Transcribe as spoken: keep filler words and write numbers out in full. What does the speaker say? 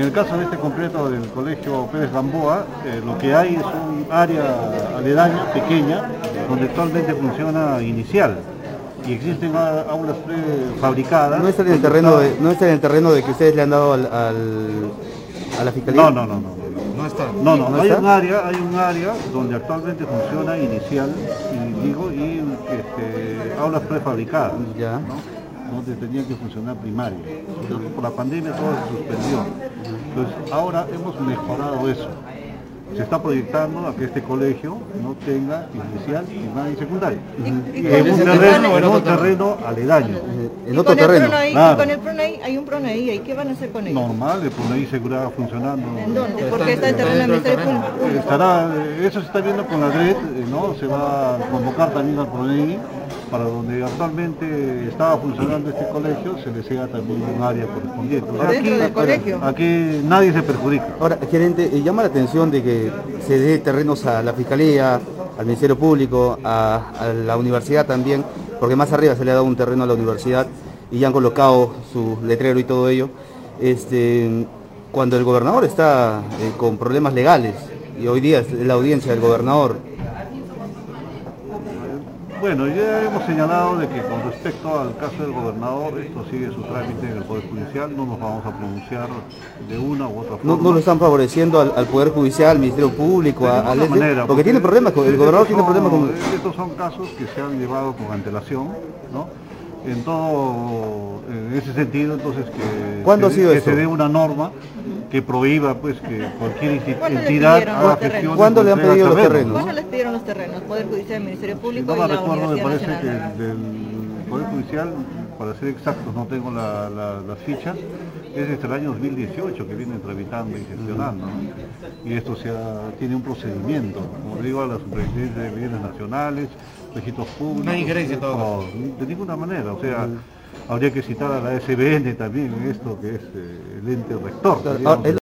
el caso de este concreto del Colegio Pérez Gamboa, eh, lo que hay es un área aledaña, pequeña, donde actualmente funciona inicial. Y existen aulas prefabricadas. ¿No está en el terreno de, no está en el terreno de que ustedes le han dado al, al, a la fiscalía? No, no, no, no. No está. No, no, ¿No hay está? un área, hay un área donde actualmente funciona inicial y digo y este, aulas prefabricadas, ya, ¿no? Donde tenían que funcionar primaria. Por la pandemia todo se suspendió. Entonces ahora hemos mejorado eso. Se está proyectando a que este colegio no tenga inicial, primaria y secundaria. ¿Y, y en un terreno, en un terreno aledaño. En otro terreno. Pronaí, claro. Y con el Pronaí hay un Pronaí, ¿y qué van a hacer con ellos? Normal, el Pronaí seguirá funcionando. ¿En dónde? Porque está el terreno del Ministerio Público. Estará, eso se está viendo con la D R E T, ¿no? Se va a convocar también al Pronaí, para donde actualmente estaba funcionando este colegio, se le sea también un área correspondiente. O sea, ¿Dentro aquí, del colegio? Aquí nadie se perjudica. Ahora, gerente, llama la atención de que se dé terrenos a la Fiscalía, al Ministerio Público, a, a la universidad también, porque más arriba se le ha dado un terreno a la universidad y ya han colocado su letrero y todo ello, este, cuando el gobernador está eh, con problemas legales, y hoy día es la audiencia del gobernador. Bueno, ya hemos señalado de que con respecto al caso del gobernador, esto sigue su trámite en el Poder Judicial, no nos vamos a pronunciar de una u otra forma. ¿No, no lo están favoreciendo al, al Poder Judicial, al Ministerio Público, a, al manera, porque, porque tiene problemas con el gobernador, tiene son, problemas con... Estos son casos que se han llevado con antelación, ¿no? En todo, en ese sentido, entonces que, ¿Cuándo se, ha sido que eso? se dé una norma que prohíba pues que cualquier entidad haga gestión. ¿Cuándo le han pedido los terrenos? ¿Cuándo les pidieron los terrenos? Poder Judicial, Ministerio Público Si no y me la recuerdo, me Universidad parece Nacional. que del Poder Judicial, para ser exactos, no tengo la, la, las fichas, es desde el año dos mil dieciocho que vienen tramitando y gestionando, ¿no? Y esto se ha, tiene un procedimiento, como digo, a la Superintendencia de Bienes Nacionales, registros públicos. No hay injerencia en todo. No, de ninguna manera, o sea, habría que citar a la S B N también en esto, que es eh, el ente rector. Claro,